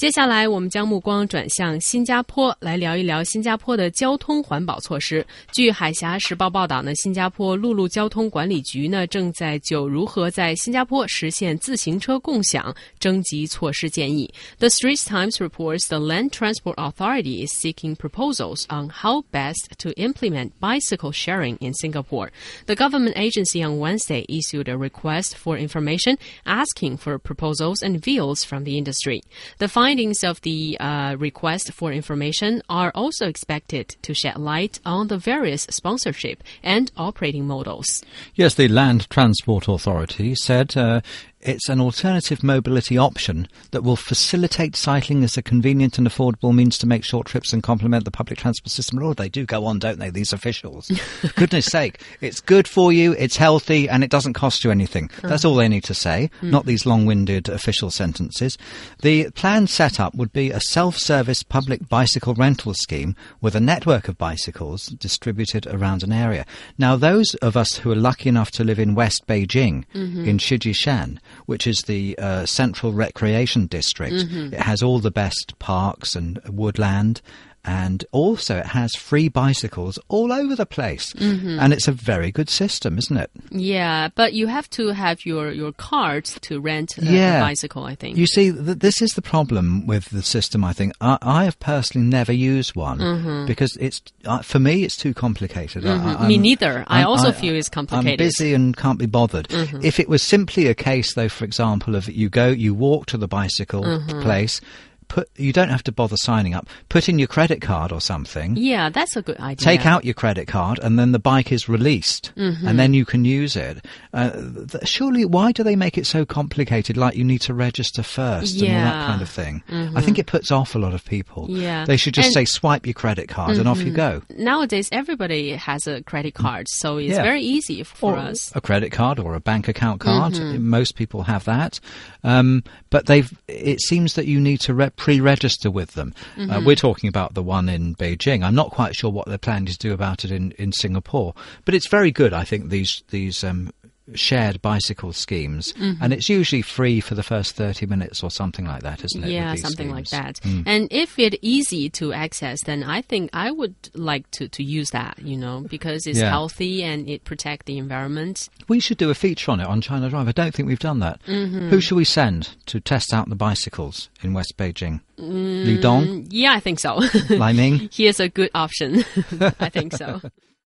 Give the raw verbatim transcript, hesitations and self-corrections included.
接下来我们将目光转向新加坡，来聊一聊新加坡的交通环保措施。据海峡时报报道呢，新加坡陆路交通管理局呢正在就如何在新加坡实现自行车共享征集措施建议。The Straits Times reports the Land Transport Authority is seeking proposals on how best to implement bicycle sharing in Singapore. The government agency on Wednesday issued a request for information asking for proposals and views from the industry. The findings of the uh, request for information are also expected to shed light on the various sponsorship and operating models. Yes, the Land Transport Authority said uh, it's an alternative mobility option that will facilitate cycling as a convenient and affordable means to make short trips and complement the public transport system. Oh, they do go on, don't they, these officials? Goodness sake, it's good for you, it's healthy, and it doesn't cost you anything. That's all they need to say, mm. not these long-winded official sentences. The planned setup would be a self-service public bicycle rental scheme with a network of bicycles distributed around an area. Now, those of us who are lucky enough to live in West Beijing, mm-hmm. in Shijishan, which is the uh, central recreation district. Mm-hmm. It has all the best parks and woodland, and also it has free bicycles all over the place. Mm-hmm. And it's a very good system, isn't it? Yeah, but you have to have your, your card to rent a, yeah. a bicycle, I think. You see, th- this is the problem with the system, I think. I, I have personally never used one mm-hmm. because it's uh, for me, it's too complicated. Mm-hmm. I, me neither. I I'm, also I, feel it's complicated. I'm busy and can't be bothered. Mm-hmm. If it was simply a case, though, for example, of you go, you walk to the bicycle mm-hmm. place, Put, you don't have to bother signing up. Put in your credit card or something. Yeah, that's a good idea. Take out your credit card and then the bike is released mm-hmm. and then you can use it. Uh, th- surely, why do they make it so complicated, like you need to register first yeah. and all that kind of thing? Mm-hmm. I think it puts off a lot of people. Yeah. They should just and say, swipe your credit card mm-hmm. and off you go. Nowadays, everybody has a credit card, so it's yeah. very easy for or us. A credit card or a bank account card. Mm-hmm. Most people have that. Um, but they've. It seems that you need to re- pre-register with them. Mm-hmm. Uh, we're talking about the one in Beijing. I'm not quite sure what they're planning to do about it in, in Singapore, but it's very good, I think, these these um, shared bicycle schemes, mm-hmm. and it's usually free for the first thirty minutes or something like that, isn't it? Yeah, something schemes? like that. Mm. And if it's easy to access, then I think I would like to, to use that, you know, because it's yeah. healthy and it protects the environment. We should do a feature on it on China Drive. I don't think we've done that. Mm-hmm. Who should we send to test out the bicycles in West Beijing? Mm, Li Dong? Yeah, I think so. Lai Ming? He is a good option. I think so.